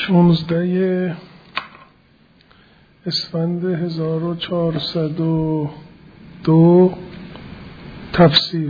16 اسفند 1402 تفسیر.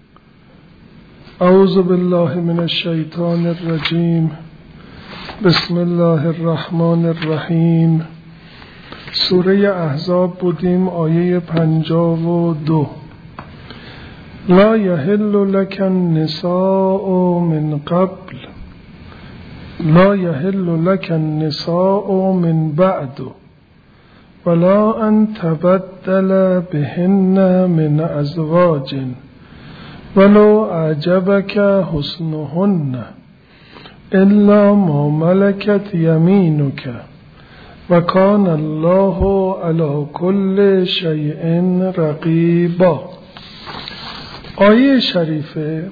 اعوذ بالله من الشیطان الرجیم. بسم الله الرحمن الرحیم. سوره احزاب بودیم، آیه 52. لا یحل لک النساء من قبل لا یحل لک النساء من بعد ولا ان تبدل بهن من ازواج ولو اعجبك حسنهن الا ما ملكت يمينك وكان الله على كل شيء رقيبا. آیه شریفه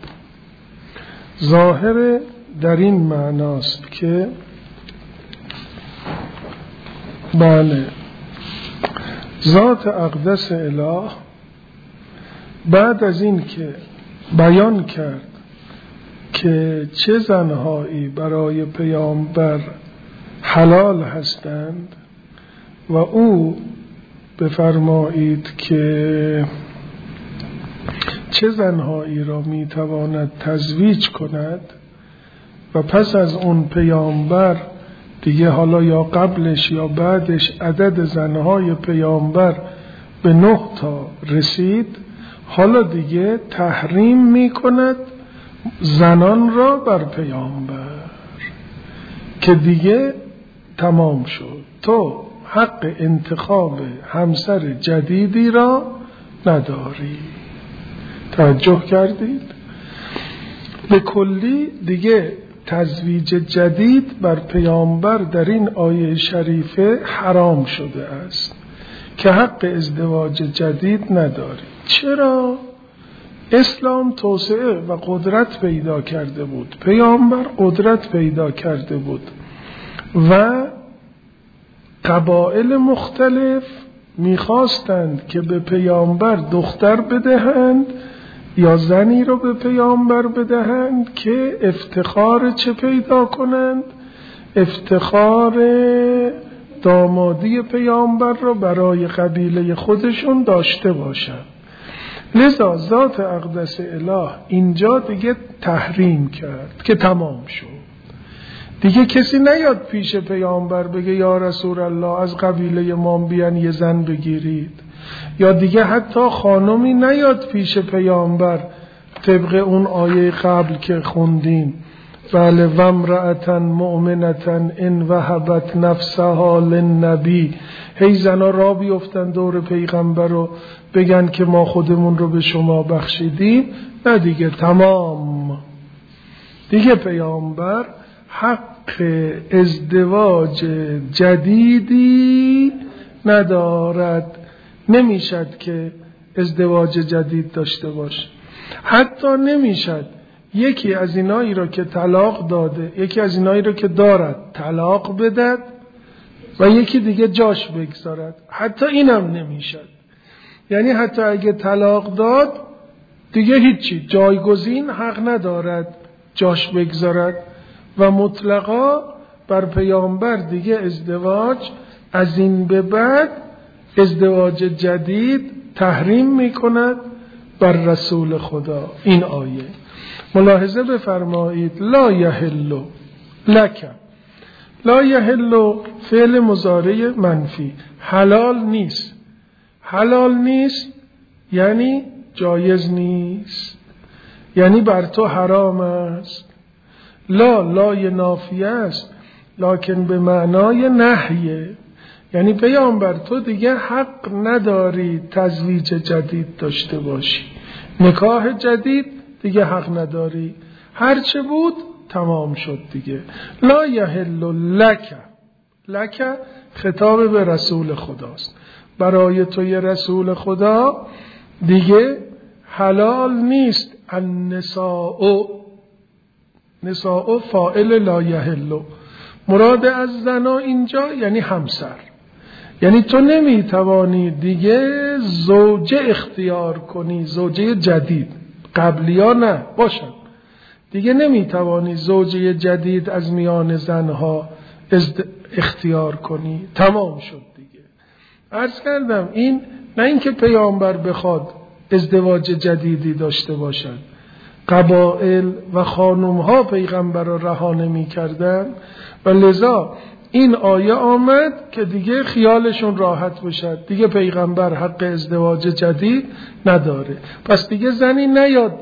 ظاهر در این معناست که بله، ذات اقدس اله بعد از این که بیان کرد که چه زنهایی برای پیامبر حلال هستند و او بفرمایید که چه زنهایی را میتواند تزویج کند و پس از اون پیامبر دیگه حالا یا قبلش یا بعدش عدد زنهای پیامبر به 9 تا رسید، حالا دیگه تحریم میکند زنان را بر پیامبر که دیگه تمام شد، تو حق انتخاب همسر جدیدی را نداری. توجه کردید؟ به کلی دیگه تزویج جدید بر پیامبر در این آیه شریفه حرام شده است که حق ازدواج جدید نداری. چرا؟ اسلام توسعه و قدرت پیدا کرده بود، پیامبر قدرت پیدا کرده بود و قبایل مختلف میخواستند که به پیامبر دختر بدهند یا زنی رو به پیامبر بدهند که افتخار چه پیدا کنند؟ افتخار دامادی پیامبر رو برای قبیله خودشون داشته باشند. لذا ذات اقدس اله اینجا دیگه تحریم کرد که تمام شد. دیگه کسی نیاد پیش پیامبر بگه یا رسول الله از قبیله ما بیان یه زن بگیرید، یا دیگه حتی خانمی نیاد پیش پیامبر طبق اون آیه قبل که خوندیم، بله، و امرأة مؤمنة ان وهبت نفسها للنبی، هی زنا را بیفتن دور پیغمبر رو بگن که ما خودمون رو به شما بخشیدیم. نه دیگه تمام، دیگه پیامبر حق ازدواج جدیدی ندارد، نمیشد که ازدواج جدید داشته باشه. حتی نمیشد یکی از اینایی را که طلاق داده، یکی از اینایی را که دارد طلاق بدد و یکی دیگه جاش بگذارد. حتی اینم نمیشد. یعنی حتی اگه طلاق داد دیگه هیچی، جایگزین حق ندارد جاش بگذارد و مطلقا بر پیامبر دیگه ازدواج از این به بعد ازدواج جدید تحریم میکند بر رسول خدا. این آیه ملاحظه بفرمایید. لا یحل لک، لا یحل فعل مضارع منفی، حلال نیست. حلال نیست یعنی جایز نیست، یعنی بر تو حرام است. لای نافیه است لکن به معنای نهیه، یعنی پیامبر تو دیگه حق نداری تزویج جدید داشته باشی، نکاح جدید دیگه حق نداری، هرچه بود تمام شد دیگه. لا یحل لک، لک خطاب به رسول خداست، برای توی رسول خدا دیگه حلال نیست. النساء، نساء فاعل لا یحل، مراد از زنا اینجا یعنی همسر، یعنی تو نمیتوانی دیگه زوجه اختیار کنی، زوجه جدید. قبلیا نه باشن، دیگه نمیتوانی زوجه جدید از میان زنها اختیار کنی. تمام شد دیگه. عرض کردم این نه اینکه پیامبر بخواد ازدواج جدیدی داشته باشد، قبائل و خانمها پیغمبر را رها نمی کردن و لذا این آیه آمد که دیگه خیالشون راحت بشد، دیگه پیغمبر حق ازدواج جدید نداره، پس دیگه زنی نیاد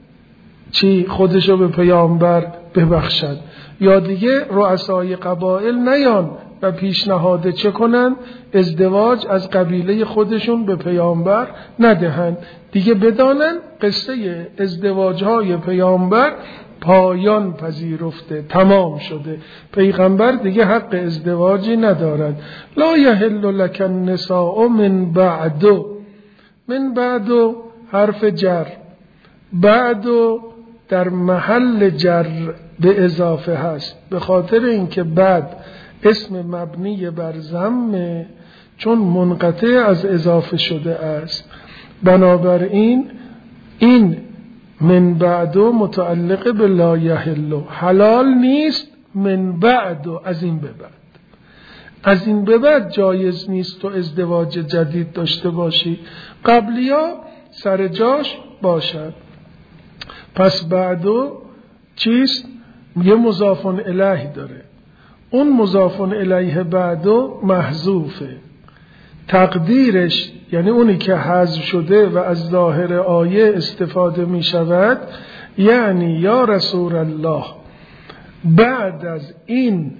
خودشو به پیامبر ببخشد، یا دیگه رؤسای قبایل نیان و پیشنهاد چه کنن؟ ازدواج از قبیله خودشون به پیامبر ندهند. دیگه بدانن قصه ازدواجهای پیامبر پایان پذیرفته، تمام شده، پیغمبر دیگه حق ازدواجی ندارد. لا یحل لک النساء من بعد، من بعد حرف جر، بعد در محل جر به اضافه هست، به خاطر اینکه بعد اسم مبنی بر ضم چون منقطع از اضافه شده است، بنابراین این من بعد متعلق به لا یحل، حلال نیست من بعد، از این به بعد، از این به بعد جایز نیست تو ازدواج جدید داشته باشی، قبلیا سر جاش باشد. پس بعدو چیست؟ یه مضاف الیه داره، اون مضاف الیه بعدو محذوفه، تقدیرش یعنی اونی که حذف شده و از ظاهر آیه استفاده می شود، یعنی یا رسول الله بعد از این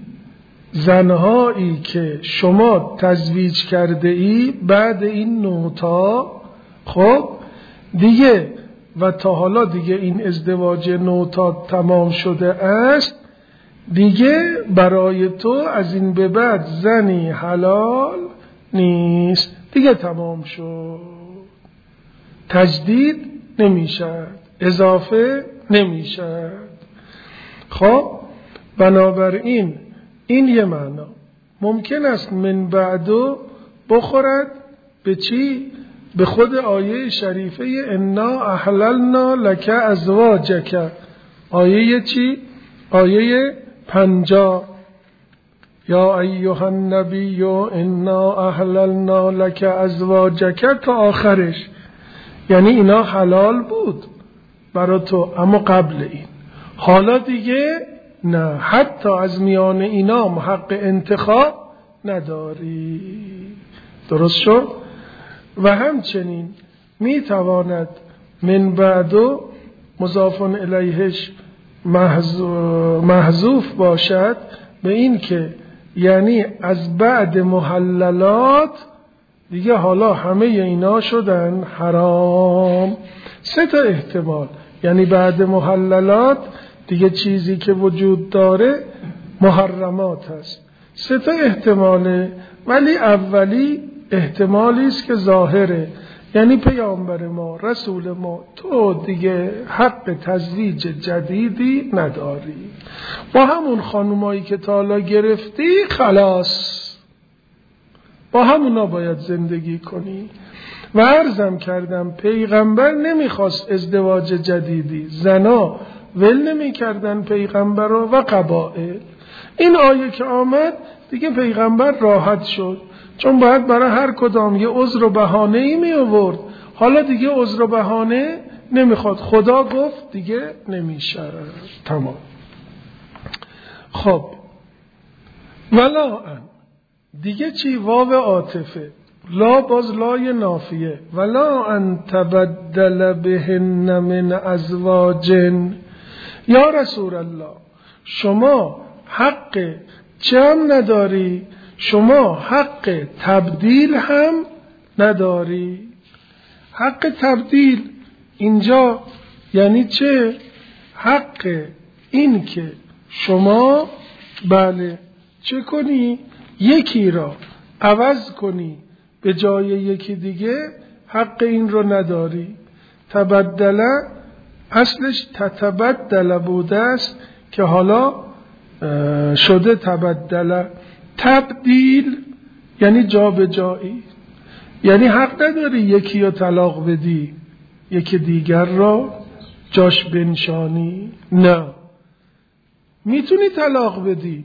زنهایی که شما تزویج کرده ای، بعد این نوتا، خب دیگه و تا حالا دیگه این ازدواج نوتا تمام شده است، دیگه برای تو از این به بعد زنی حلال نیست، دیگه تمام شد، تجدید نمیشه، اضافه نمیشه. خب بنابراین این یه معنا. ممکن است من بعدو بخورد به چی؟ به خود آیه شریفه انا احللنا لک ازواجک، آیه چی؟ آیه 50 یا ایها النبی انا احللنا لک ازواجک تا آخرش، یعنی اینا حلال بود برای تو اما قبل این، حالا دیگه نه، حتی از میان اینا حق انتخاب نداری. درست شد؟ و همچنین میتواند من بعدو مضاف الیهش محذوف باشد به این که یعنی از بعد محللات دیگه حالا همه اینا شدن حرام. سه تا احتمال، یعنی بعد محللات دیگه چیزی که وجود داره محرمات هست. سه تا احتماله، ولی اولی احتمالی است که ظاهره، یعنی پیامبر ما، رسول ما، تو دیگه حق تزویج جدیدی نداری، با همون خانومایی که تا حالا گرفتی خلاص، با همونا باید زندگی کنی. و عرضم کردم پیغمبر نمیخواست ازدواج جدیدی، زنا ول نمی کردن پیغمبر و قبائل. این آیه که آمد دیگه پیغمبر راحت شد، چون باید برای هر کدام یه عذر و بهانه‌ای می آورد، حالا دیگه عذر و بهانه نمیخواد، خدا گفت دیگه نمیشه، تمام. خب ولا ان دیگه چی؟ واو عاطفه، لا باز لای نافیه، ولا ان تبدل بهن من ازواج، یا رسول الله شما حق چه هم نداری؟ شما حق تبدیل هم نداری. حق تبدیل اینجا یعنی چه؟ حق این که شما بله چه کنی؟ یکی را عوض کنی به جای یکی دیگه، حق این رو نداری. تبدله اصلش تتبدل بوده است که حالا شده تبدله. تبدیل یعنی جا به جایی، یعنی حق نداری یکی رو طلاق بدی یکی دیگر را جاش بنشانی، نه، میتونی طلاق بدی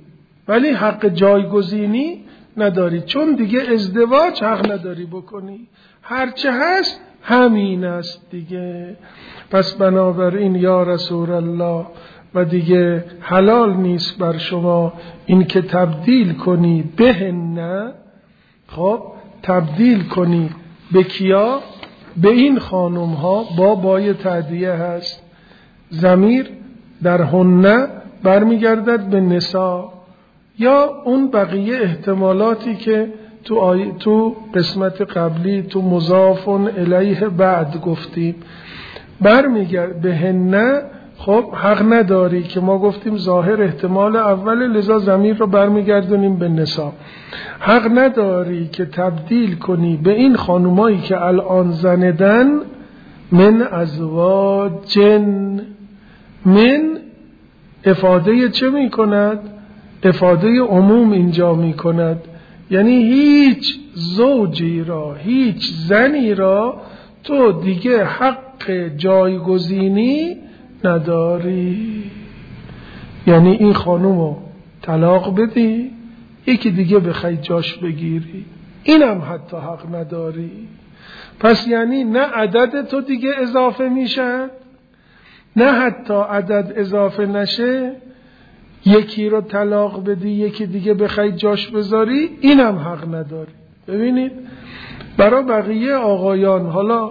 ولی حق جایگزینی نداری، چون دیگه ازدواج حق نداری بکنی، هرچه هست همین است دیگه. پس بنابراین یا رسول الله و دیگه حلال نیست بر شما این که تبدیل کنی بهن، خب تبدیل کنی به کیا؟ به این خانم ها. بای تعدیه هست، ضمیر در هن برمیگردد به نساء، یا اون بقیه احتمالاتی که تو قسمت قبلی تو مضاف الیه بعد گفتیم برمیگرد به هن. خب حق نداری که ما گفتیم ظاهر احتمال اول، لذا ضمیر رو برمیگردونیم به نساء. حق نداری که تبدیل کنی به این خانومایی که الان زندن، من ازواجن. من افاده چه می کند؟ افاده عموم اینجا می کند، یعنی هیچ زوجی را، هیچ زنی را تو دیگه حق جایگزینی نداری. یعنی این خانومو طلاق بدی، یکی دیگه بخوای جاش بگیری، اینم حتی حق نداری. پس یعنی نه عدد تو دیگه اضافه میشه، نه حتی عدد اضافه نشه، یکی رو طلاق بدی یکی دیگه بخوای جاش بذاری، اینم حق نداری. ببینید برای بقیه آقایان، حالا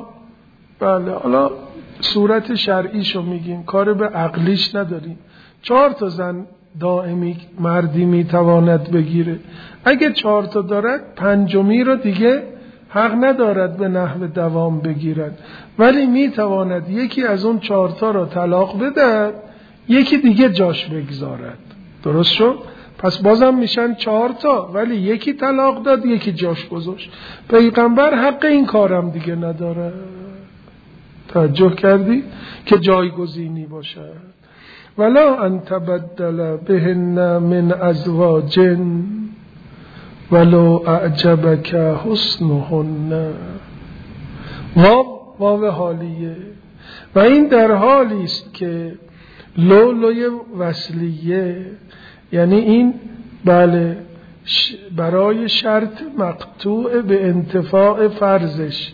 صورت شرعیشو میگیم، کار به عقلیش نداریم. 4 زن دائمی مردی میتواند بگیره، اگه 4 دارد 5می رو دیگه حق ندارد به نحو دوام بگیرد، ولی میتواند یکی از اون 4 رو طلاق بده، یکی دیگه جاش بگذارد. درست شد؟ پس بازم میشن 4 ولی یکی طلاق داد یکی جاش گذاشت. پیغمبر حق این کارم دیگه نداره. توجه کردی؟ که جایگزینی باشد. ولا ان تبدل بهن من ازواجن ولو اعجبک حسنهن. واو حالیه، و این در حالی است که لولوی وصلیه، یعنی این بله برای شرط مقطوع به انتفاع فرضش،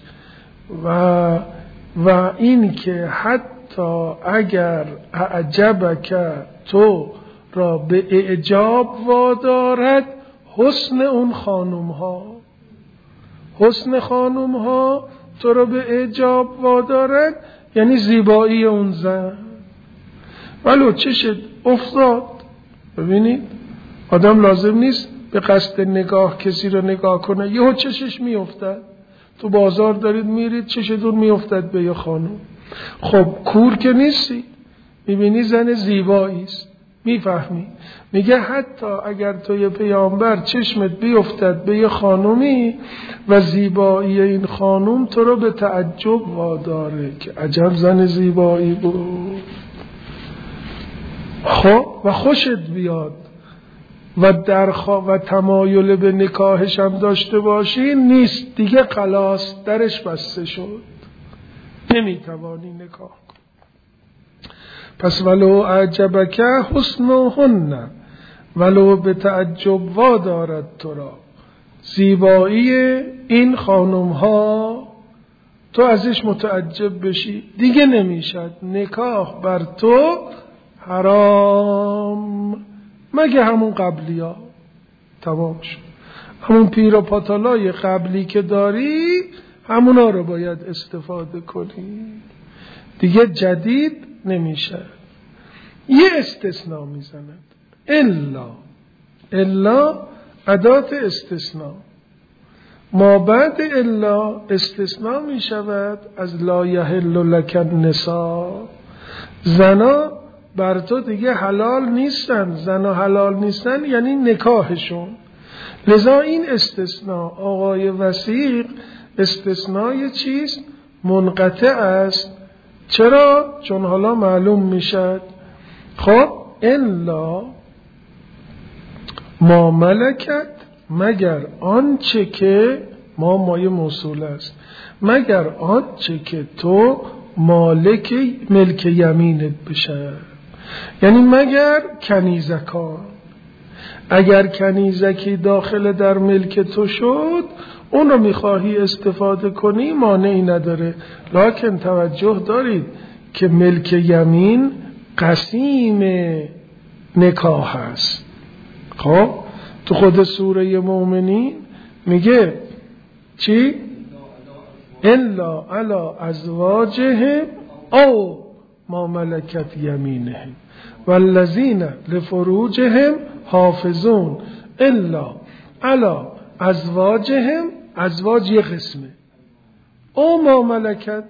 و این که حتی اگر اعجبک تو را به اعجاب وادارد حسن اون خانم ها، حسن خانم ها تو را به اعجاب وادارد، یعنی زیبایی اون زن. ولو چشت افتاد. ببینید آدم لازم نیست به قصد نگاه کسی رو نگاه کنه، یهو چشش میافتد. تو بازار دارید میرید چشتون میافتد به یه خانم، خب کور که نیستی، میبینی زن زیبایی است، میفهمی. میگه حتی اگر تو یه پیامبر چشمت بیفتد به یه خانومی و زیبایی این خانوم تو رو به تعجب واداره که عجب زن زیبایی بود، خب و خوشت بیاد و تمایل به نکاحش هم داشته باشی، نیست دیگه، خلاص درش بسته شد، نمیتوانی نکاح کن. پس ولو اعجبک حسنهن، ولو به تعجب وادارد تو را زیبایی این خانم ها، تو ازش متعجب بشی، دیگه نمیشد نکاح بر تو حرام، مگه همون قبلی ها. تمام شد. همون پیر و پاتالای قبلی که داری همونا رو باید استفاده کنی، دیگه جدید نمیشه. یه استثناء میزند، الا ادات استثناء، ما بعد الا استثناء میشود از لا یحل لک النساء. زنا بر تو دیگه حلال نیستن، زنا حلال نیستن یعنی نکاحشون. لذا این استثناء آقای وثیق استثناء چیست؟ منقطع است. چرا؟ چون حالا معلوم میشد. خب الا ما ملکت، مگر آنچه که مایه موصول است، مگر آنچه که تو ملک یمینت بشه، یعنی مگر کنیزکان. اگر کنیزکی داخل در ملک تو شد اون رو میخواهی استفاده کنی مانعی نداره، لکن توجه دارید که ملک یمین قسیم نکاح است. خب تو خود سوره مومنین میگه چی؟ الا علی ازواجهم او ما ملکت یمینهم والذین لفروجهم حافظون الا علی ازواجهم، ازواج یه قسمه، او ما ملکت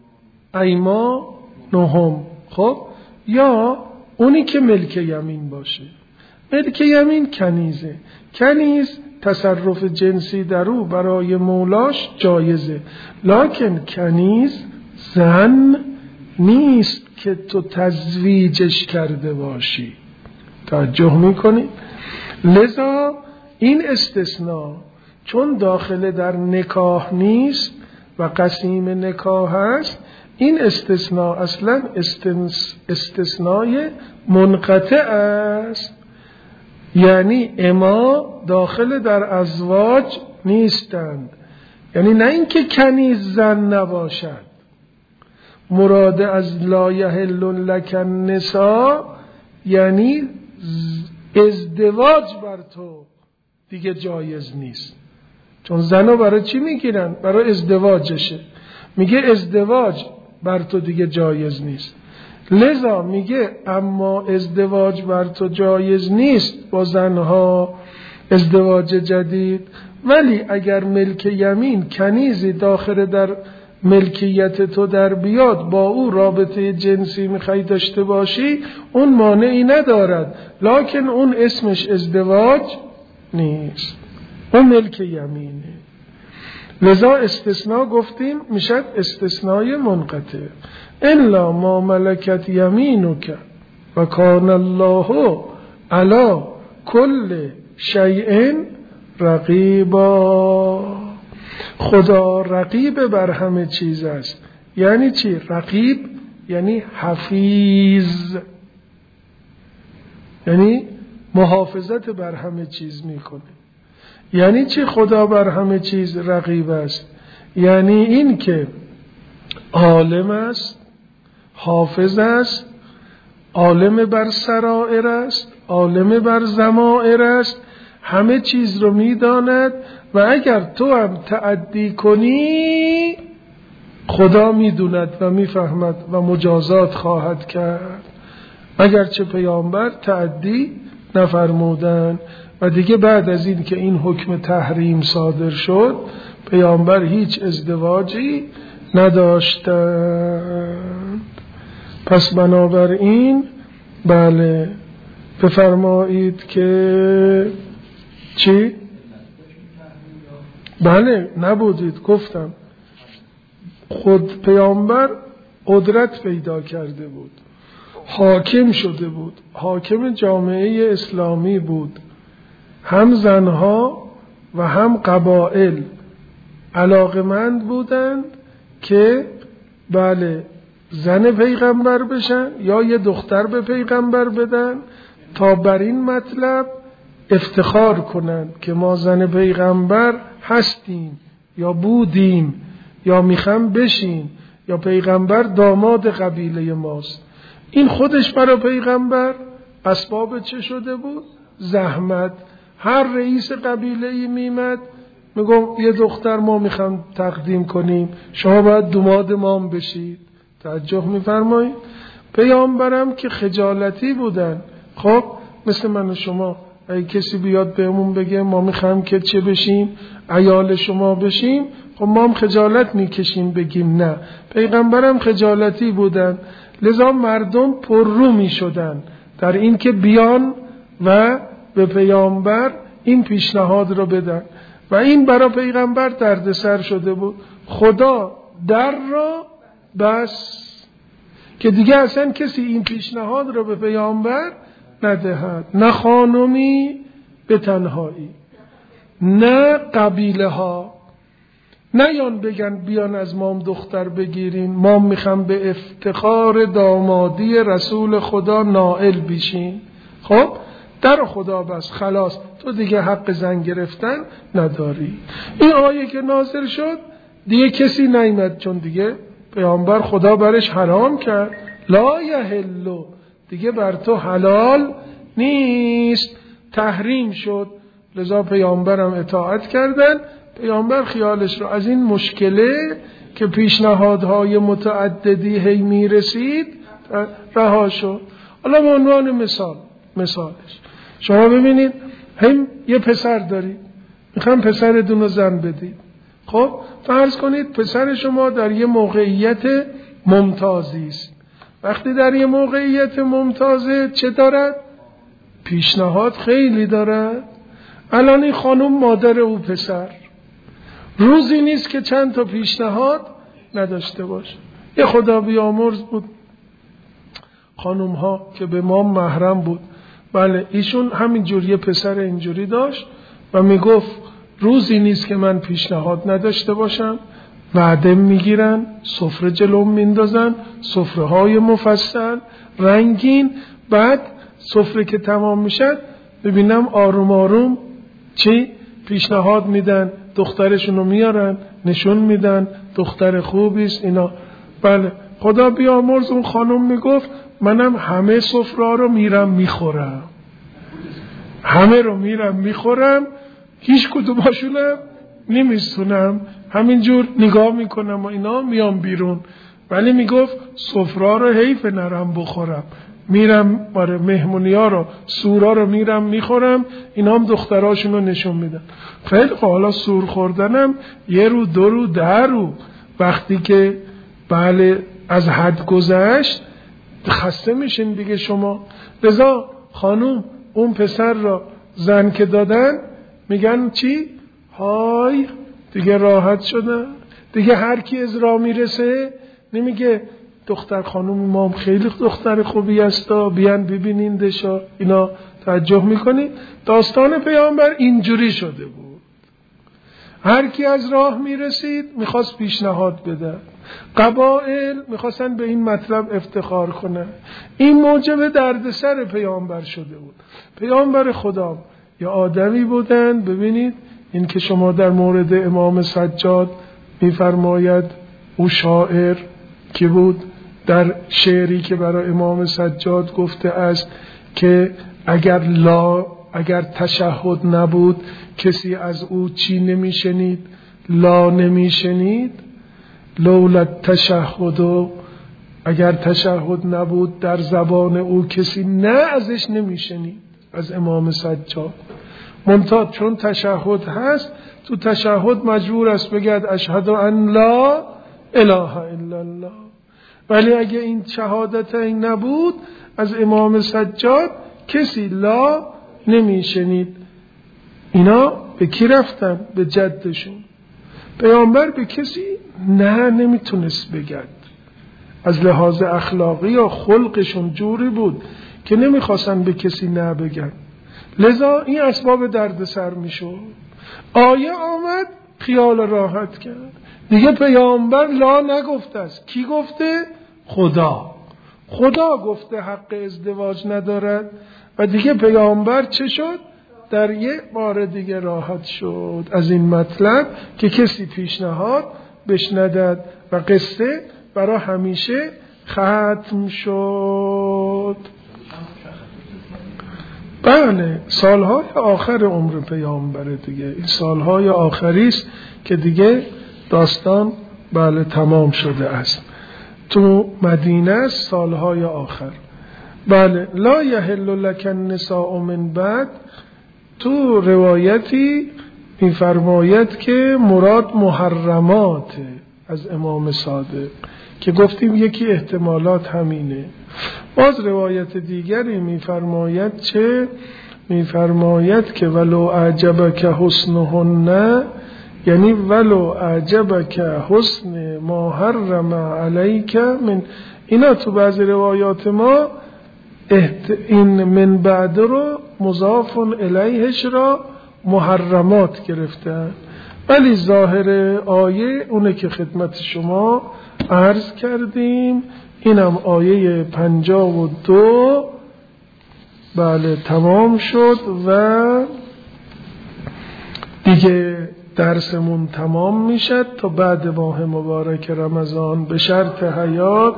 ایمانهم، خب یا اونی که ملک یمین باشه. ملک یمین کنیزه، کنیز تصرف جنسی در او برای مولاش جایزه، لکن کنیز زن نیست که تو تزویجش کرده باشی. توجه میکنی؟ لذا این استثناء چون داخل در نکاح نیست و قسیم نکاح است، این استثناء اصلا استثناء منقطع است، یعنی اما داخل در ازواج نیستند. یعنی نه اینکه کنیز زن نباشد، مراد از لا یحل لک النساء یعنی ازدواج بر تو دیگه جایز نیست، چون زنها برای چی میگیرن؟ برای ازدواجشه. میگه ازدواج بر تو دیگه جایز نیست، لذا میگه اما ازدواج بر تو جایز نیست با زنها، ازدواج جدید. ولی اگر ملک یمین کنیزی داخل در ملکیت تو در بیاد، با او رابطه جنسی میخوای داشته باشی، اون مانعی ندارد، لکن اون اسمش ازدواج نیست، اون ملک یمینه. لذا استثناء گفتیم میشد استثناء منقطع. الا ما ملکت یمینک و کان الله علی کل شیء رقیبا. خدا رقیب بر همه چیز است. یعنی چی؟ رقیب یعنی حفیظ، یعنی محافظت بر همه چیز میکنه. یعنی چی خدا بر همه چیز رقیب است؟ یعنی این که عالم است، حافظ است، عالم بر سرائر است، عالم بر ضمائر است، همه چیز رو میداند و اگر تو هم تعدی کنی خدا میدوند و میفهمد و مجازات خواهد کرد. اگرچه پیامبر تعدی نفرمودن و دیگه بعد از این که این حکم تحریم صادر شد پیامبر هیچ ازدواجی نداشتند. پس بنابراین بله بفرمایید که چی؟ بله نبودید، گفتم خود پیامبر قدرت پیدا کرده بود، حاکم شده بود، حاکم جامعه اسلامی بود، هم زنها و هم قبائل علاقمند بودند که بله زن پیغمبر بشن یا یه دختر به پیغمبر بدن تا بر این مطلب افتخار کنند که ما زن پیغمبر هستیم یا بودیم یا میخوام بشیم یا پیغمبر داماد قبیله ماست. این خودش برای پیغمبر اسباب چه شده بود؟ زحمت. هر رئیس قبیله‌ای میمد میگم یه دختر ما میخوام تقدیم کنیم، شما باید داماد ما بشید. توجه میفرمایید؟ پیامبرم که خجالتی بودن، خب مثل من و شما اگه کسی بیاد بهمون بگه ما میخوام که چه بشیم، عیال شما بشیم، خب ما هم خجالت میکشیم بگیم نه. پیغمبرم خجالتی بودن، لذا مردم پررو میشدن در این که بیان و به پیامبر این پیشنهاد رو بدن و این برای پیغمبر دردسر شده بود. خدا در را بس که دیگه اصلا کسی این پیشنهاد رو به پیامبر ندهد، نه خانمی به تنهایی، نه قبیله ها، نه یان بگن بیان از مام دختر بگیرین، ما میخوام به افتخار دامادی رسول خدا نائل بشین. خب در خدا بس، خلاص، تو دیگه حق زن گرفتن نداری. این آیه که نازل شد دیگه کسی نیامد، چون دیگه پیامبر خدا برش حرام کرد، لا یحل، دیگه بر تو حلال نیست، تحریم شد. لذا پیامبرم اطاعت کردن. پیامبر خیالش رو از این مشکله که پیشنهادهای متعددی هی میرسید رها شد. حالا به عنوان مثالش شما ببینید هم یه پسر دارید، میخوام پسرتون رو زن بدید. خب فرض کنید پسر شما در یه موقعیت ممتازی است. وقتی در یه موقعیت ممتازه چه دارد؟ پیشنهاد خیلی دارد. الان این خانم مادر او پسر، روزی نیست که چند تا پیشنهاد نداشته باشه. یه خدا بیامرز بود، خانم ها که به ما محرم بود، بله ایشون همینجور یه پسر اینجوری داشت و میگفت روزی نیست که من پیشنهاد نداشته باشم. وعده میگیرن، سفره جلوم میندازن، سفره های مفصل رنگین. بعد سفره که تمام میشد ببینم آروم آروم چی پیشنهاد میدن، دخترشونو میارن نشون میدن، دختر خوبیست اینا. بله خدا بیامرز اون خانم میگفت منم همه سفره رو میرم میخورم، همه رو میرم میخورم، هیچ کدوماشونم نمیستونم، همینجور نگاه میکنم و اینا میام بیرون. ولی میگفت سفره رو حیف نرم بخورم، میرم برای مهمونی ها رو سورا رو میرم میخورم، اینا هم دختراشون رو نشون میدن. خیلی حالا سور خوردنم 1 رو 2 رو 10 رو وقتی که بله از حد گذشت خسته میشین دیگه شما. لذا خانوم اون پسر را زن که دادن میگن چی؟ های دیگه راحت شدن دیگه. هر کی از راه میرسه نمیگه دختر خانوم ما خیلی دختر خوبی هستا، بیان ببینین دشا، اینا توجه میکنید. داستان پیامبر اینجوری شده بود، هر کی از راه میرسید میخواست پیشنهاد بده. قبایل میخواستن به این مطلب افتخار کنن. این موجب دردسر پیامبر شده بود. پیامبر خدا یا آدمی بودن. ببینید این که شما در مورد امام سجاد میفرماید او شاعر که بود، در شعری که برای امام سجاد گفته است که اگر تشهد نبود کسی از او چی نمیشنید؟ لا نمیشنید. لولا تشهد، اگر تشهد نبود در زبان او کسی نه ازش نمیشنید، از امام سجاد. منتها چون تشهد هست، تو تشهد مجبور است بگید اشهد ان لا اله الا الله. ولی اگه این شهادت این نبود از امام سجاد کسی لا نمیشنید. اینا به کی رفتن؟ به جدشون. پیامبر به کسی نه نمیتونست بگد. از لحاظ اخلاقی یا خلقشون جوری بود که نمیخواستن به کسی نه بگن. لذا این اسباب دردسر میشد. آیه آمد خیال راحت کرد. دیگه پیامبر لا نگفته است. کی گفته؟ خدا گفته حق ازدواج ندارد و دیگه پیامبر چه شد؟ در یک بار دیگه راحت شد از این مطلب که کسی پیشنهاد بهش نداد و قصه برای همیشه ختم شد. بله سالهای آخر عمر پیامبر دیگه، این سالهای آخری است که دیگه داستان بله تمام شده است. تو مدینه است سالهای آخر. بله لا یحل لک النساء من بعد. تو روایتی می‌فرماید که مراد محرمات از امام صادق که گفتیم یکی احتمالات همینه. باز روایت دیگری می‌فرماید که ولو اعجبک حسنهن، یعنی ولو اعجبک حسن ما حرم علیک من. اینا تو بعضی روایات ما این من بعد رو مضاف الیهش را محرمات گرفتن، ولی ظاهر آیه اونه که خدمت شما عرض کردیم. اینم آیه 52 بله تمام شد و دیگه درسمون تمام میشد تا بعد ماه مبارک رمضان به شرط حیات.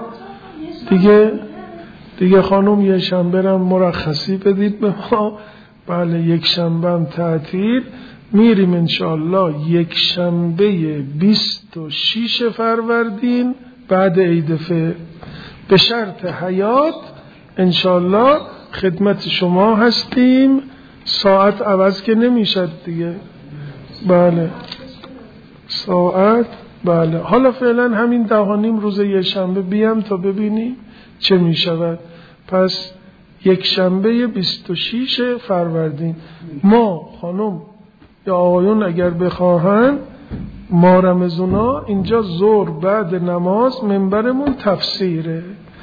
دیگه خانم یه شنبه هم مرخصی بدید به ما. بله یک شنبه هم تعطیل، میریم انشاءالله یک شنبه 26 فروردین بعد عید فطر به شرط حیات انشاءالله خدمت شما هستیم. ساعت عوض که نمیشد دیگه. بله ساعت بله. حالا فعلا همین 10:30 روز یک شنبه بیام تا ببینیم چه می شود. پس یک شنبه 26 فروردین ما خانم یا آقایون اگر بخواهن ما رمزونا اینجا ظهر بعد نماز منبرمون تفسیره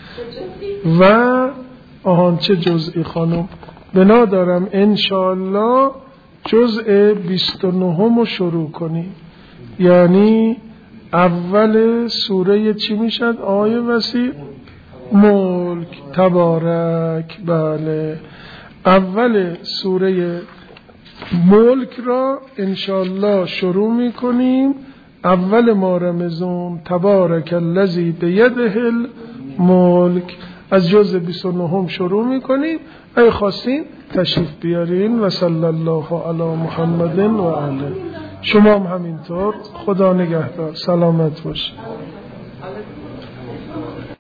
و چه جزئی خانم بنا دارم انشاءالله جزء 29 رو شروع کنیم، یعنی اول سوره چی میشد آیه وسیع؟ ملک. تبارک. بله اول سوره ملک را انشاءالله شروع میکنیم اول ماه رمضان. تبارک الذی بیده الملک از جزء 29 شروع میکنیم. اگه خواستین تشریف بیارین و صلی الله علی محمد و آله. شما هم همینطور. خدا نگهدار. سلامت باشید.